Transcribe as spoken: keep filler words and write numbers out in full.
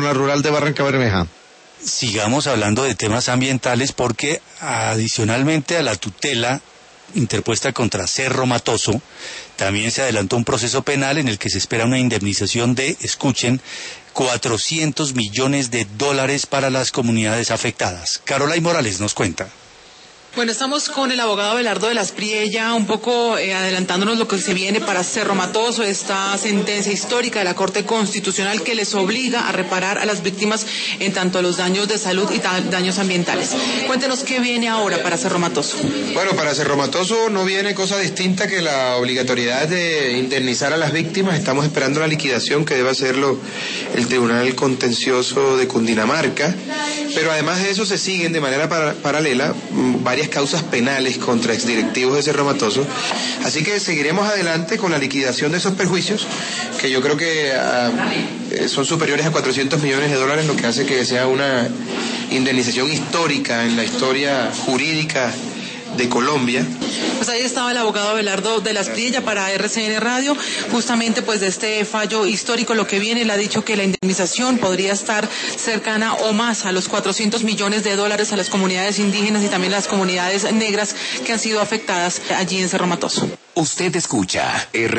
zona rural de Barranca Bermeja. Sigamos hablando de temas ambientales porque adicionalmente a la tutela interpuesta contra Cerro Matoso, también se adelantó un proceso penal en el que se espera una indemnización de, escuchen, cuatrocientos millones de dólares para las comunidades afectadas. Carolay Morales nos cuenta. Bueno, estamos con el abogado Abelardo de las Priella, un poco eh, adelantándonos lo que se viene para Cerro Matoso, esta sentencia histórica de la Corte Constitucional que les obliga a reparar a las víctimas en tanto los daños de salud y daños ambientales. Cuéntenos qué viene ahora para Cerro Matoso. Bueno, para Cerro Matoso no viene cosa distinta que la obligatoriedad de indemnizar a las víctimas. Estamos esperando la liquidación que debe hacerlo el Tribunal Contencioso de Cundinamarca, pero además de eso se siguen de manera para, paralela varias causas penales contra exdirectivos de Cerro Matoso, así que seguiremos adelante con la liquidación de esos perjuicios, que yo creo que uh, son superiores a cuatrocientos millones de dólares, lo que hace que sea una indemnización histórica en la historia jurídica de Colombia. Pues ahí estaba el abogado Abelardo de las Priella para R C N Radio, justamente pues de este fallo histórico. Lo que viene, le ha dicho que la indemnización podría estar cercana o más a los cuatrocientos millones de dólares a las comunidades indígenas y también las comunidades negras que han sido afectadas allí en Cerro Matoso. Usted escucha R